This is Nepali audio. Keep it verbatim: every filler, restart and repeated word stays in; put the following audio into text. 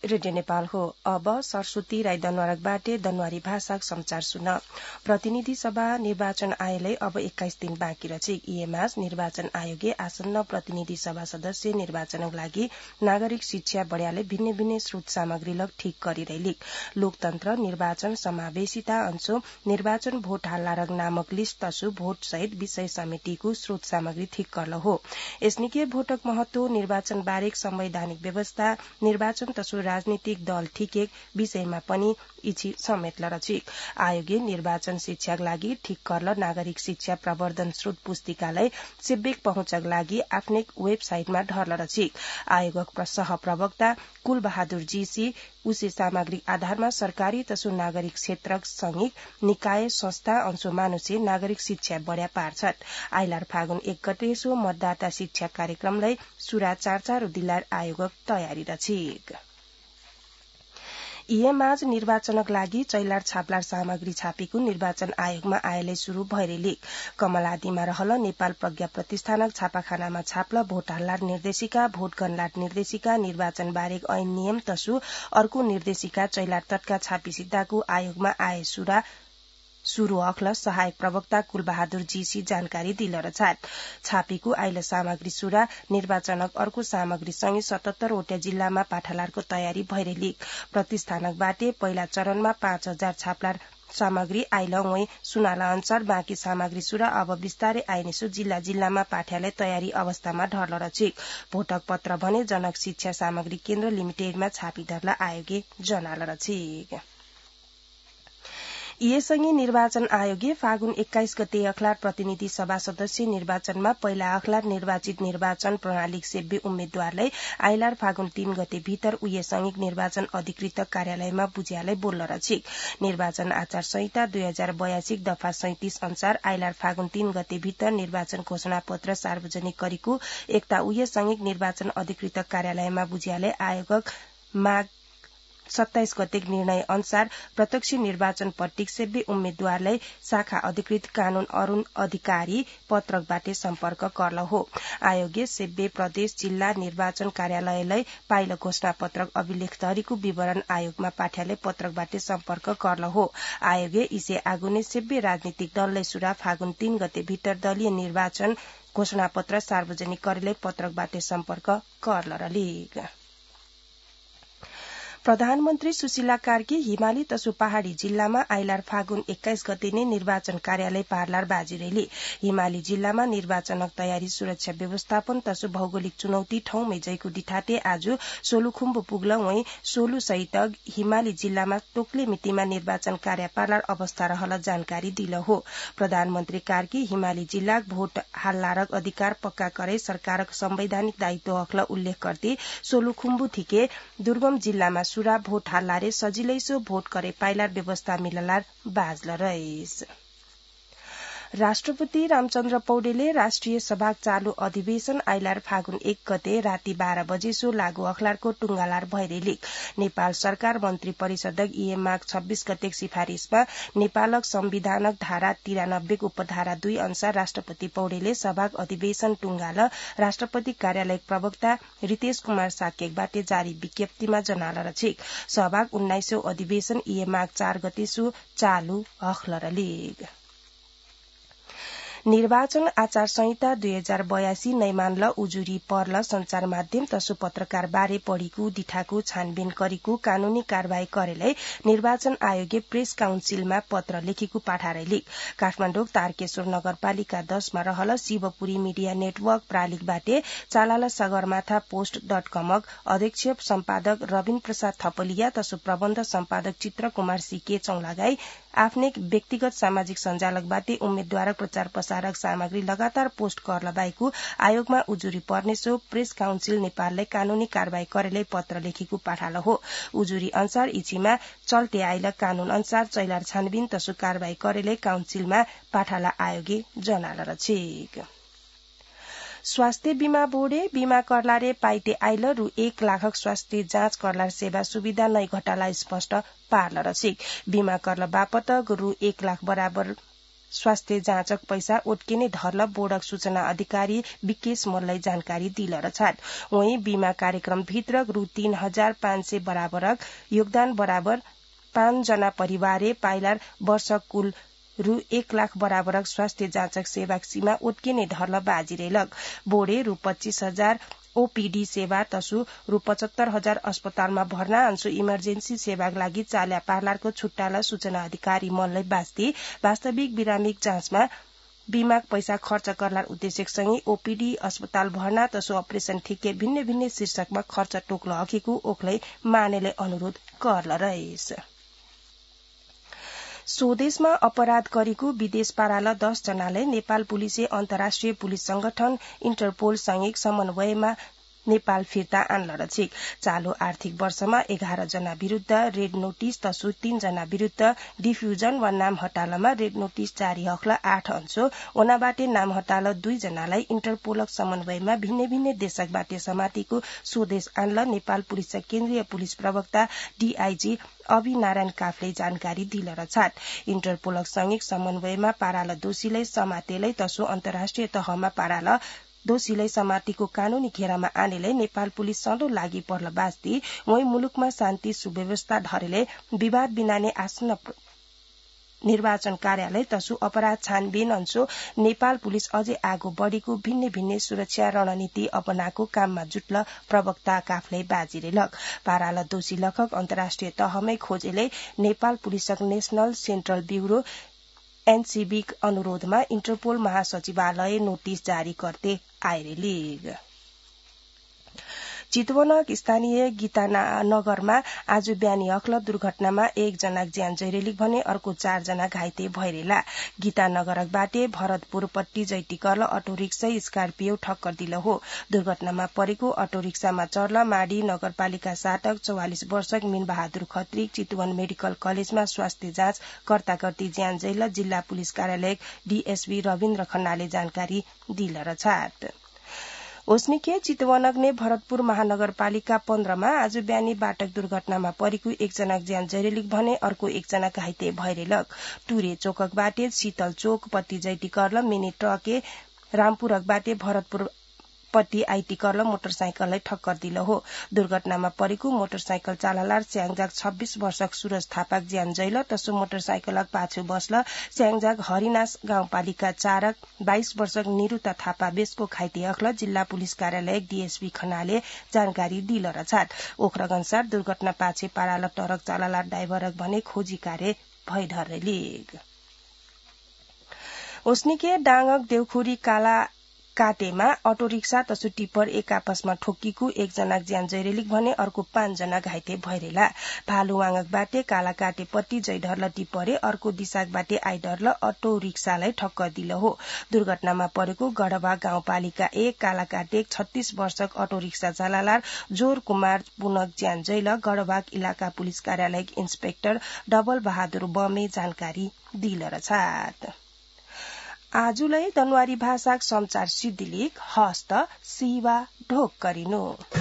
रेडियो नेपाल हो। अब सरस्वती राई दनवारकबाट दनवारी भाषा समाचार सुन। प्रतिनिधि सभा निर्वाचन आयोगले अब एक्काइस दिन बाँकी रहे। इएमआज निर्वाचन आयोगले आसन्न प्रतिनिधि सभा सदस्य निर्वाचनका लागि नागरिक शिक्षा बढ़ाले भिन्न भिन्न स्रोत सामग्री लग ठीक गरिरहेली। लोकतन्त्र निर्वाचन समावेशिता अंशो निर्वाचन भोट हाल्लारक नामक लिस्ट तसु भोट सहित विषय समितिको स्रोत सामग्री ठीक करल हो। यसनिके भोटक महत्व निर्वाचन बारेक संवैधानिक व्यवस्था निर्वाचन तसु राजनीतिक दल ठिकेक विषयमा पनि इछि समेतल रचिक। आयोगले निर्वाचन शिक्षाक लागि ठीक करल नागरिक शिक्षा प्रवर्धन स्रोत पुस्तिकालाई सेब्बेक पहुँचक लागि आफ्नै वेबसाइटमा ढर्ल रचिक। आयोगक सह प्रवक्ता कुल बहादुर जीसी उसे सामग्रिक आधारमा सरकारी तसु नागरिक क्षेत्र संघिक निकाय संस्था अंशो मानुषे नागरिक शिक्षा बढ़ा पार्छट। आइलार फागुन एक गते सो मतदाता शिक्षा कार्यक्रमलाई सुरा चार चार दिलार आयोगक तयारी रचिक। इएमआज निर्वाचनक लागि चैलार छापलार सामग्री छापेको निर्वाचन आयोगमा आएले शुरू भइरेली। कमलादीमा रहल नेपाल प्रज्ञा प्रतिष्ठानक छापाखानामा छाप्ल भोट हाल्लार निर्देशिका भोट गणलाट निर्देशिका निर्वाचन बारेक ऐन नियम तसु अर्को निर्देशिका चैलार तटका छापिसिताको आयोगमा आए सुरा शुरू अखल सहायक प्रवक्ता कुलबहादुर जीसी जानकारी दिलर छाट। छापेको आइल सामग्री सुरा निर्वाचनक अर्को सामग्री सँगै सतहत्तर वटा जिल्लामा पाठालारको तयारी भइरेली। प्रतिष्ठानक बाटे पहिला चरणमा पाँच हजार छापलार सामग्री आइल वही सुनाला अनुसार बाँकी सामग्री सुरा अब बिस्तारै आइनेसु जिल्ला जिल्लामा पाठ्यालय तयारी अवस्थामा ढर्ल रचिक। भोटक पत्र भने जनक शिक्षा सामग्री केन्द्र लिमिटेडमा छापी धर्ला आयोगे जनाल रचिक। यससँगै निर्वाचन आयोगले फागुन एक्काइस गते अखलार प्रतिनिधि सभा सदस्य निर्वाचनमा पहिला अखलार निर्वाचित निर्वाचन प्रणाली सेब्बे उम्मेद्वारलाई आइलार फागुन तीन गते भीतर उये संघिक निर्वाचन अधिकृत कार्यालयमा बुझ्यालै बोल्न रचिक। निर्वाचन आचार संहिता दुई हजार बयासी दफा सैंतीस अनुसार आइलार फागुन तीन गते भीतर निर्वाचन घोषणा पत्र सार्वजनिक गरेको एकता उये संघिक निर्वाचन अधिकृत कार्यालयमा बुझ्यालै आयोगक माग सत्ताइस गते निर्णय अनुसार प्रत्यक्ष निर्वाचन पट्टिक सेब्बे उम्मेद्वारलाई शाखा अधिकृत कानून अरूण अधिकारी पत्रकबाट सम्पर्क गर्ल हो। आयोगले सेब्बे प्रदेश जिल्ला निर्वाचन कार्यालयलाई पाइल घोषणा पत्रक अभिलेख धरीको विवरण आयोगमा पाठ्यालय पत्रकबाट सम्पर्क गर्ल हो। आयोगले इसे आगुने सेब्बे राजनीतिक दललाई सुरा फागुन तीन गते भीतर दलीय निर्वाचन घोषणा पत्र सार्वजनिक गरेलै पत्रकबाट सम्पर्क गर्ल रलिग। प्रधानमन्त्री सुशीला कार्की हिमाली तसु पहाड़ी जिल्लामा आइलार फागुन एक्काइस गते नै निर्वाचन कार्यालय पार्लार बाजिरेली। हिमाली जिल्लामा निर्वाचनक तयारी सुरक्षा व्यवस्थापन तसु भौगोलिक चुनौती ठाउँमै जैको दिठाते आज सोलुखुम्बु पुग्ल वही सोलु सहित हिमाली जिल्लामा तोक्ले मितिमा निर्वाचन कार्य पार्लार अवस्था रहल जानकारी दिल हो। प्रधानमन्त्री कार्की हिमाली जिल्ला भोट हाल्लारक अधिकार पक्का करे सरकारक संवैधानिक दायित्व अखल उल्लेख गर्दै सोलुखुम्बु थिके दुर्गम जिल्लामा सुरा भोट हाल्लारे सजिलैसो भोट करे पाइलार व्यवस्था मिललार बाजल रहिस। राष्ट्रपति रामचन्द्र पौडेलले राष्ट्रिय सभा चालू अधिवेशन आइलार फागुन एक गते राति बाह्र बजे सो लागू अखलारको टुंगालार भइरेली। नेपाल सरकार मन्त्री परिषदक इए माघ छब्बीस गते सिफारिशमा नेपालक संविधानक धारा तिरानब्बे उपधारा दुई अनुसार राष्ट्रपति पौडेलले सभाक अधिवेशन टुंगाल राष्ट्रपति कार्यालय प्रवक्ता रितेश कुमार साकेकबाट जारी विज्ञप्तिमा जनाल रचिक। सभाक उन्नाइसौं अधिवेशन इए माघ चार गते सो चालू अखलरलिग। निर्वाचन आचार संहिता दुई हजार बयासी नैमानल उजुरी पर्ल संचार माध्यम तसु पत्रकार बारे पढ़ीको दिठाको छानबिन गरेको कानूनी कार्यवाही करेलै निर्वाचन आयोगले प्रेस काउन्सिलमा पत्र लेखेको पाठारेली। काठमाडौँ तारकेश्वर नगरपालिका दशमा रहल शिवपुरी मिडिया नेटवर्क प्रालिकबाट चालाला सगरमाथा पोस्ट डट कमक अध्यक्ष सम्पादक रविन प्रसाद थपलिया तसु प्रबन्ध सम्पादक चित्र कुमार सीके चौलागाई आफ्नै व्यक्तिगत सामाजिक सञ्जालकबाट उम्मेद्वारक प्रचार प्रसारक सामग्री लगातार पोस्ट गर्न बाहेको आयोगमा उजुरी पर्ने सो प्रेस काउन्सिल नेपाललाई कानूनी कार्यवाही गरेलै पत्र लेखेको पाठाल हो। उजुरी अनुसार इचीमा चल्ते आइल कानून अनुसार चैलार छानबिन तसु कार्यवाही गरेलै काउन्सिलमा पाठाला आयोगे जनाल रचिक। स्वास्थ्य बीमा बोर्डे बीमा करलारे पाइते आइल रु एक लाखक स्वास्थ्य जाँच करलार सेवा सुविधा नै घटाला स्पष्ट पार्ल रचिक। बीमा करला बापत रु एक लाख बराबर स्वास्थ्य जाँचक पैसा ओट्किने ढर्ल बोर्डक सूचना अधिकारी विकेश मल्लई जानकारी दिलर छाट वहीं बीमा कार्यक्रम भित्र रु तीन हजार पाँच सय बराबरक योगदान बराबर पाँच जना परिवारे पाइलार वर्ष कुल रु एक लाख बराबरक स्वास्थ्य जाँचक सेवा सीमा ओट्किने ढर्ल बाजिरेलक बोर्डे रु पच्चीस हजार ओपीडी सेवा तसु रु पचहत्तर हजार अस्पतालमा भर्ना अंशु इमर्जेन्सी सेवाका लागि चाल्या पार्लारको छुट्टाला सूचना अधिकारी मल्लै बास्ती वास्तविक बिरामिक जाँचमा बीमाक पैसा खर्च गर्लार उद्देश्यसँगै ओपीडी अस्पताल भर्ना तसु अपरेशन ठिके भिन्न भिन्न शीर्षकमा खर्च टोक्ल हकेको ओखलै मानेले अनुरोध गर्ल रहेछ। स्वदेशमा अपराध गरेको विदेश पाराल दस जनाले नेपाल पुलिसले अन्तर्राष्ट्रिय पुलिस संगठन इन्टरपोल संयुक्त समन्वयमा नेपाल फिर्ता आन्ल छिक चालू आर्थिक वर्षमा एघार जना विरूद्ध रेड नोटिस तसु तीन जना विरूद्ध डिफ्युजन वा नाम हटालमा रेड नोटिस जारी हक्ल आठ अंशो ओनाबाटे नाम हटाल दुई जनालाई इन्टरपोलक समन्वयमा भिन्न भिन्न देशकबाटे समातिको स्वदेश आन्ल नेपाल पुलिसका केन्द्रीय पुलिस प्रवक्ता डीआईजी अभि नारायण काफले जानकारी दिलर छाट इन्टरपोलक संयुक्त समन्वयमा पाराल दोषीलाई समातेलै तसो अन्तर्राष्ट्रिय तहमा पाराल दोषीलाई समातिको कानूनी घेरामा आनेले नेपाल पुलिस सधैँ लागि पर्ल बास्ती वही मुलुकमा शान्ति सुव्यवस्था धरेले विवाद बिनाने आसन निर्वाचन कार्यालय तसु अपराध छानबिन अंशो नेपाल पुलिस अझै आगो बढ़ेको भिन्न भिन्न सुरक्षा रणनीति अपनाएको काममा जुट्ल प्रवक्ता काफले बाजिरेलक पाराल दोषी लखक अन्तर्राष्ट्रिय तहमै खोजेले नेपाल पुलिसक नेशनल सेन्ट्रल ब्यूरो एनसीबी अनुरोधमा इन्टरपोल महासचिवालय नोटिस जारी गर्दै आइरेलिग चितवनक स्थानीय गीतानगरमा आज बिहानी अख्ल दुर्घटनामा एक जना ज्यान जैरेलिक भने अर्को चार जना घाइते भइरेला गीतानगरबाटे भरतपुरपट्टि जैटिकर्ल अटो रिक्सा स्कर्पियो ठक्कर दिल हो दुर्घटनामा परेको अटो रिक्सामा चढ्ल माडी नगरपालिका साटक चौवालिस वर्षक मीन बहादुर खत्री चितवन मेडिकल कलेजमा स्वास्थ्य जाँच कर्ता गर्ती ज्यान जैल जिल्ला पुलिस कार्यालय डीएसपी रविन्द्र खन्नाले जानकारी दिलर छाट ओस्निके चितवनग्ने भरतपुर महानगरपालिका पन्ध्रमा आज बिहानी बाटक दुर्घटनामा परेको एकजना ज्यान जैरेलिक भने अर्को एकजना घाइते भइरेलक टुरे चोककबाटे शीतल चोक पत्ती जैटिकर्ल मिनी ट्रके रामपुरकबाटे भरतपुर पट्टी आईटी कर्ल मोटरसाइकललाई ठक्कर दिल हो दुर्घटनामा परेको मोटरसाइकल चालकलार स्याङजाग छब्बीस वर्षक सूरज थापाक ज्यान जैल तसो मोटरसाइकलक पाछु बस्ल स्याङजाग हरिनास गाउँपालिका चारक बाइस वर्षक निरुता थापा बेसको घाइते अख्ल जिल्ला पुलिस कार्यालय डीएसपी खनाले जानकारी दिल र छाट ओखरक अनुसार दुर्घटना पाछे पाराल टरक चालकलार ड्राइभरक भने खोजी कार्य भइरहेलिग ओस्निके डाङक देउखुरी काला काटेमा अटो रिक्सा तसु टिप्पर एक आपसमा ठोक्कीको एकजना ज्यान जैरेलिक भने अर्को पाँच जना घाइते भइरेला भालुवाङकबाटे कालाकाटे पट्टी जैढर्ल टिप्परे अर्को दिशाकबाटे आइडर्ल अटो रिक्सालाई ठक्कर दिल हो दुर्घटनामा परेको गढवा गाउँपालिका एक कालाकाटे छत्तीस वर्षक अटो रिक्सा चालकलार जोर कुमार पुनक ज्यान जैल गढवाक इलाका पुलिस कार्यालय इन्सपेक्टर डबल बहादुर बमे जानकारी दिलर छाट आजुलाई दनवारी भाषाक समाचार सिद्धिलिक हस्त सिवा ढोक गरिनु।